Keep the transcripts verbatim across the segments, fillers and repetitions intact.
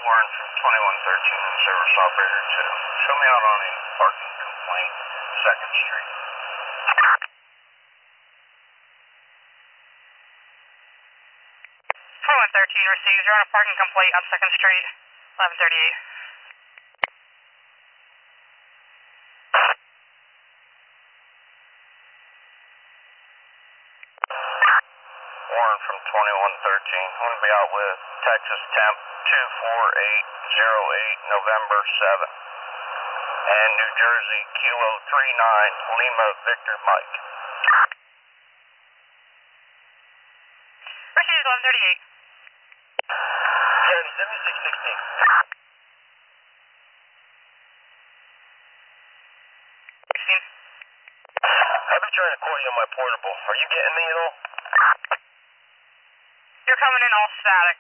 Warren from twenty-one thirteen and service operator two. Show me out on a parking complaint, second Street. twenty-one thirteen receives. You're on a parking complaint on second Street, eleven thirty-eight. Warren from twenty-one thirteen. I'm going to be out with Texas Temp two four eight zero eight November seven. And New Jersey Kilo three nine Lima Victor Mike. Received eleven thirty-eight. Jeremy seventy-six sixteen. sixteen. I've been trying to call you on my portable. Are you getting me at all? You're coming in all static.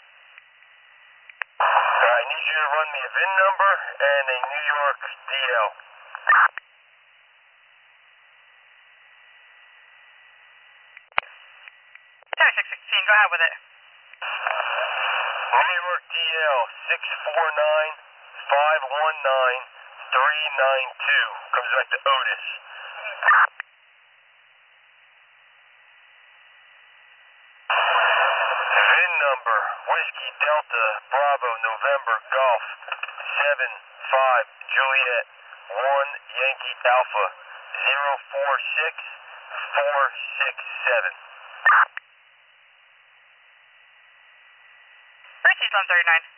I need you to run me a V I N number and a New York D L. seventy-six sixteen, go ahead with it. New York D L six four nine five one nine three nine two. Comes back to Otis. V I N number Whiskey Delta Bravo November Golf seven five Juliet one Yankee Alpha zero four six four six seven. Received eleven thirty-nine.